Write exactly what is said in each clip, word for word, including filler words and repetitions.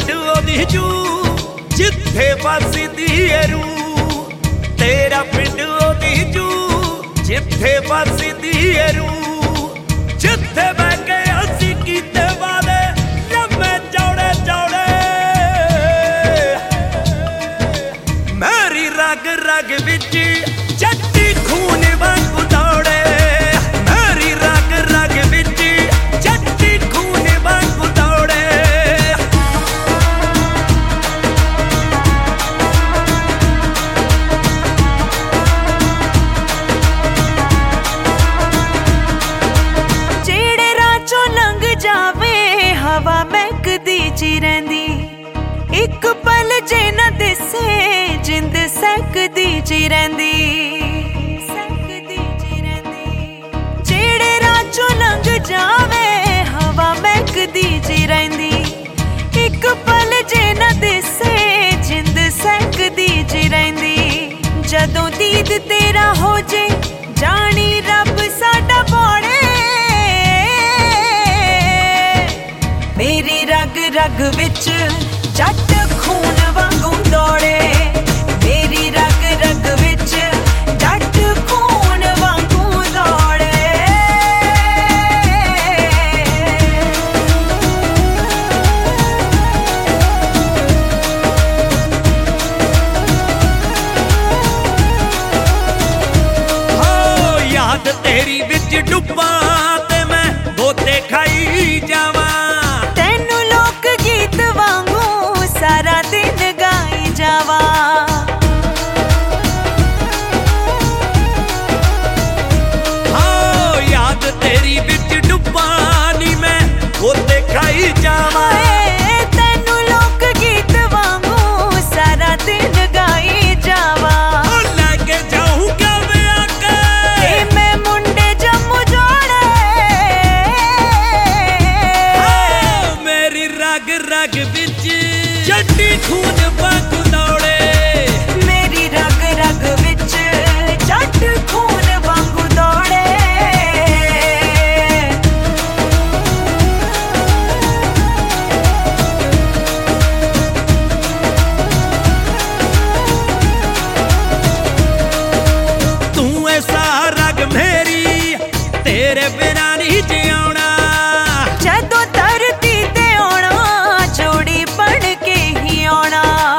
पिंड ओदी जू जिथे बसदी है रू, तेरा पिंड ओदी जू जिथे बसदी है रू, जिथे बह के असी कीते वादे लम्मे चौड़े चौड़े। मेरी रग रग विच जट्टी खून वांगू दौड़े, मेरी रग रग विच जट्टी खून वांगू दौड़े। जेड़े राचों लंघ जावे हवा महकदी ची रहिंदी, एक पल जे न दिसे जिंद सहकदी ची रहिंदी। जेड़े राचों लंघ जावे हवा महकदी ची रहिंदी, एक पल जे न दिसे जिंद सहकदी ची रहिंदी। जदों दीद तेरा हो जे जानी रब साडा बौड़े, मेरी रग रग विच जट खून वांगू दौड़े, मेरी रग रग विच जट खून वांगू दौड़े। हो याद तेरी विच डुब्बा ते मैं गोते खाई जावा, तेनू लोक गीत वांगू सारा दिन गाई जावा। हाँ याद तेरी विच डुब्बा नी मैं गोते खाई जावा। हाय तेनू लोक गीत वांगू सारा दिन गाई जावा। ओ लेके जाऊंगा मैं आके ते मैं मुंडे जम्मू जोड़े, हाँ, मेरी रग रग विच जट्टी खून वांगू दौड़े, मेरी रग रग विच जट खून वांगू दौड़े। तू ऐसा रग मेरी तेरे बिना नहीं जियाना। जदों धरती ते आउणा जोड़ी बन के ही आउणा।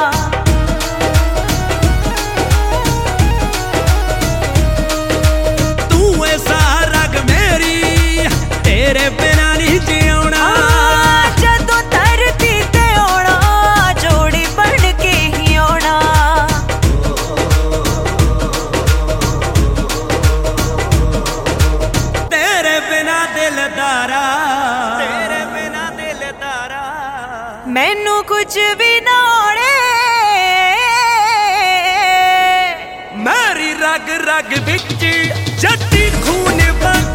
तू ऐसा रग मेरी तेरे बिना नहीं जियाना। जदों धरती ते आउणा जोड़ी बन के ही आउणा। तेरे बिना दिलदारा, तेरे बिना दिलदारा मैनू कुछ भी ना आउणे, मेरी रग रग विच जट्टी खून वांगू